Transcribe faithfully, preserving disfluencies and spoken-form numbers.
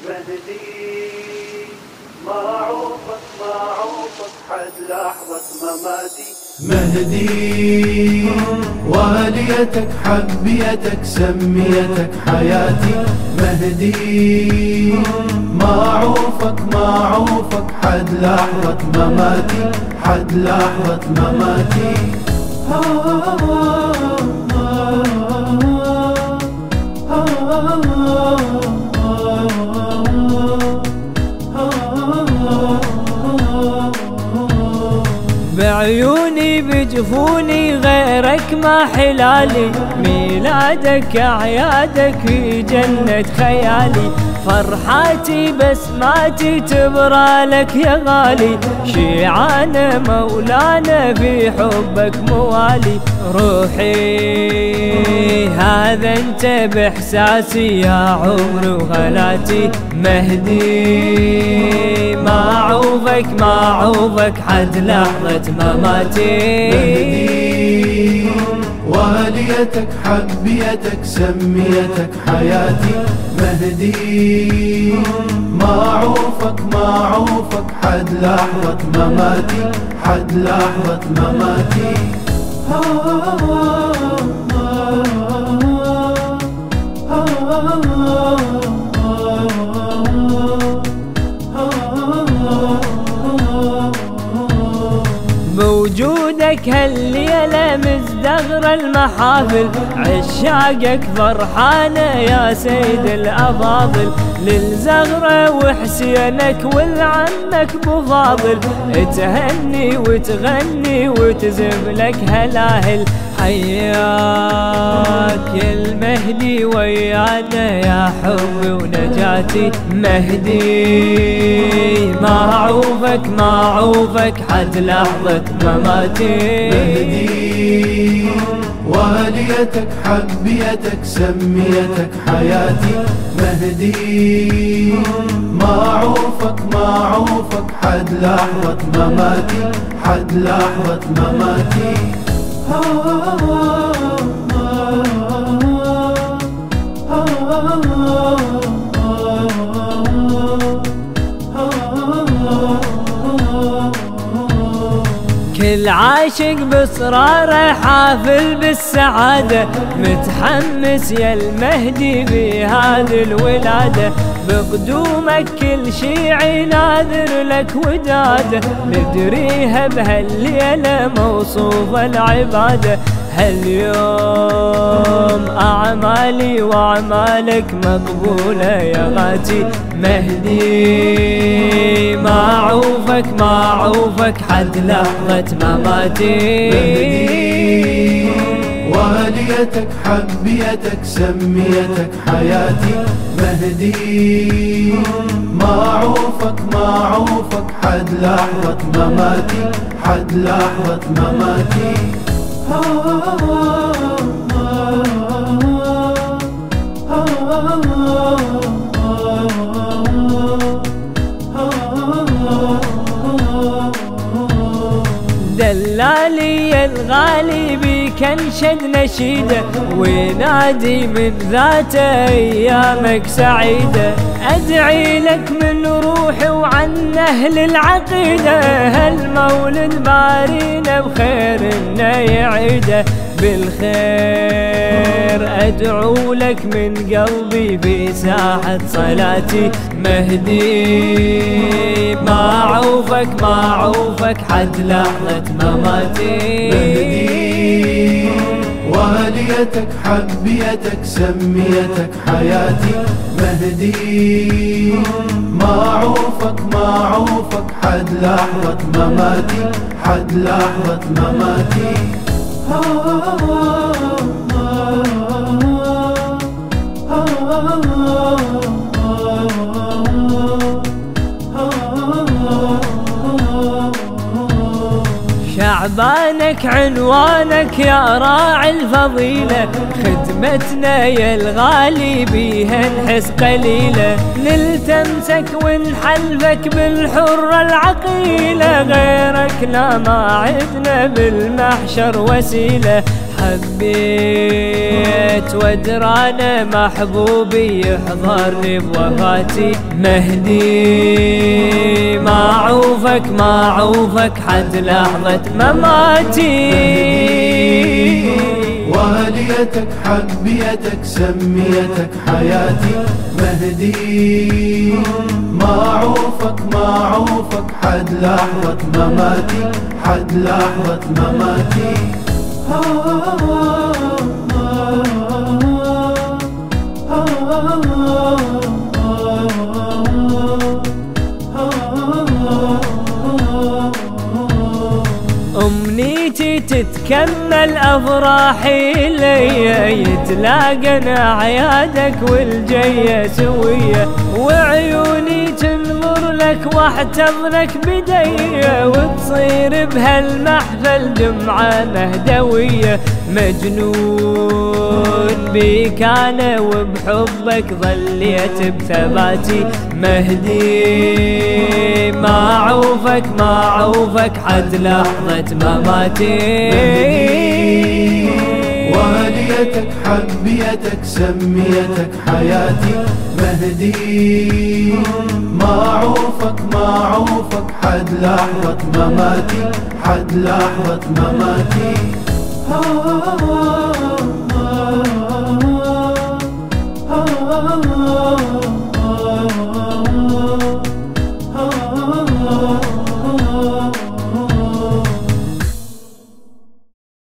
مهدي معروفك معروفك حد لحظة مماتي. مهدي واليتك حبيتك سميتك حياتي. مهدي معروفك معروفك حد لحظة مماتي حد لحظة مماتي. بعيوني بجفوني غيرك ما حلالي، ميلادك أعيادك في جنة خيالي. فرحاتي بسماتي تبرى لك يا غالي، شيعان مولانا في حبك موالي. روحي هذا انت باحساسي يا عمري وغلاتي. مهدي معوفك معوفك حد لحظة مماتي. مهدي واليتك حبيتك سميتك حياتي. مهدي معروفك معروفك حد لحظة مماتي حد لحظة مماتي. بوجودك هالليلة مزدغرة المحافل، عشاقك فرحانة يا سيد الأفاضل. للزغرة وحسينك والعمك بفاضل، تهني وتغني وتزف لك هلاهل. حياك يا المهدي ويانا يا حبي ونجاتي. مهدي معوفك معوفك حد لحظة مماتي. مهدي واليتك حبيتك سميتك حياتي. مهدي معروفك معروفك حد لحظة مماتي حد لحظة مماتي. كل عاشق بصراره حافل بالسعادة، متحمس يا المهدي بهذه الولادة. بقدومك كل شيعي ناذر لك ودادة، ندريها بهالليلة موصوفة العبادة. هاليوم أعمالي وأعمالك مقبولة يا غاتي. مهدي معوفك معوفك حد لحظة مماتي. مهدي واليتك حبيتك سميتك حياتي. مهدي معروفك معروفك حد لحظة مماتي حد لحظة مماتي. دلالي الغالي بيك انشد نشيده، ونادي من ذاته ايامك سعيده. ادعي لك من روحي وعن اهل العقيده، هالمولد بارينا بخير انه يعيده. بالخير ادعو لك من قلبي في ساحة صلاتي. مهدي معوفك معوفك حد لحظة مماتي. مهدي واليتك حبيتك سميتك حياتي. مهدي معروفك معروفك حد لحظة مماتي حد لحظة مماتي. شعبانك عنوانك يا راعي الفضيلة، خدمتنا يا الغالي بيها نحس قليلة. نلتمسك ونحلفك بالحرة العقيلة، غيرك لا ما عدنا بالمحشر وسيلة. حبيت وادرانا محبوبي يحضرني بوفاتي مهدي معروفك معروفك حد لحظة مماتي واليتك حبيتك سميتك حياتي مهدي معروفك معروفك حد لحظة مماتي حد لحظة مماتي أمنيتي تتكمل أفراحي ليا يتلاقنا عيادك والجية سوية وعيوني تنظر لك واحتضنك بديا وتصير بهالمحفل جمعة مهدوية مجنون بيك أنا وبحبك ظليت بثباتي مهدي معروفك معروفك حد لحظة مماتي واليتك حبيتك سميتك حياتي مهدي معروفك معروفك حد لحظة مماتي حد لحظة مماتي آه آه آه آه آه